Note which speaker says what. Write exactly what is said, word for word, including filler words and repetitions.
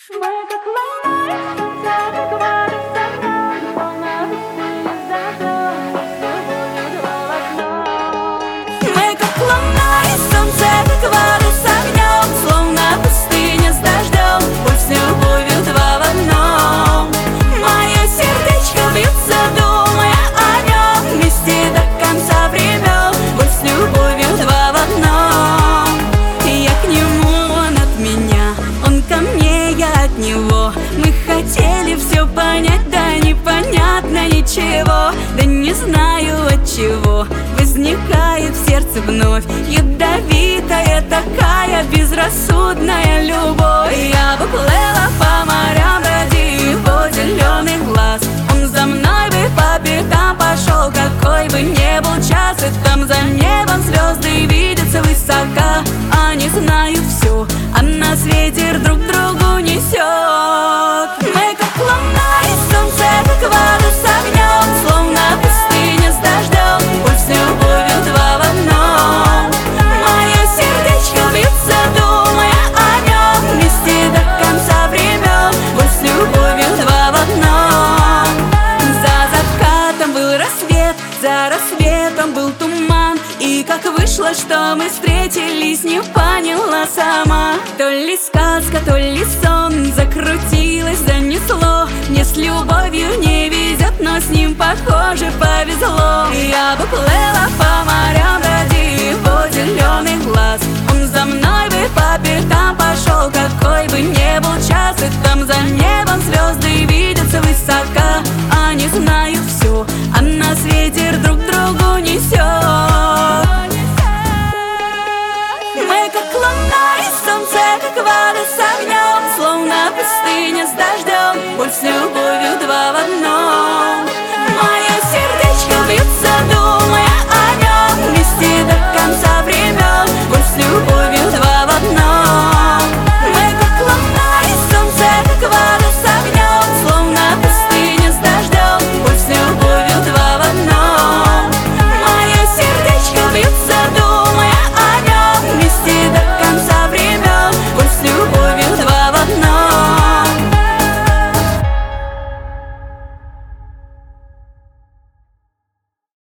Speaker 1: Мы как луна из солнца, как вода с огнем, словно пустыня с дождем, с любовью два в одном. Мы как луна из солнца, как вода с огнем, словно пустыня с дождем, пусть с любовью два в одном. Мое сердечко бьется, думая о нем, вместе до конца времен, пусть с любовью два в одном. Я к нему, он от меня, он ко мне, я от него. Мы хотели все понять, да непонятно ничего. Да не знаю от чего возникает в сердце вновь ядовитая такая безрассудная любовь. Я бы плыла по морям ради его зеленых глаз. Он за мной бы по пятам пошел, какой бы ни был час. И там за небом звезды видятся высоко. Они знают все, а нас ветер друг другу несет. Мы как луна из солнца, как вода с огнем, словно пустыня с дождем, пусть с любовью два в одном. Мое сердечко бьется, думая о нем, вместе до конца времен, пусть с любовью два в одном. За закатом был рассвет, за рассветом был туман. И как вышло, что мы встретились, не поняла сама. То ли сказка, то ли сон, закрутилось, занесло. Мне с любовью не везет, но с ним, похоже, повезло. Я бы плыла по морям ради его зеленых глаз. Он за мной бы по пятам пошел, какой бы ни был час. И там за небом звезды видятся высоко. Они знают все, а нас ветер друг другу несет. Мы как луна из солнца, как вода с огнем, словно пустыня с дождем, пусть